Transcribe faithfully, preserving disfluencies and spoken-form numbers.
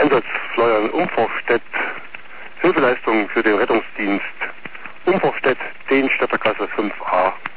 Einsatz Fleuern Umforstedt, Hilfeleistung für den Rettungsdienst Umforstedt, zehn Städterklasse fünf a.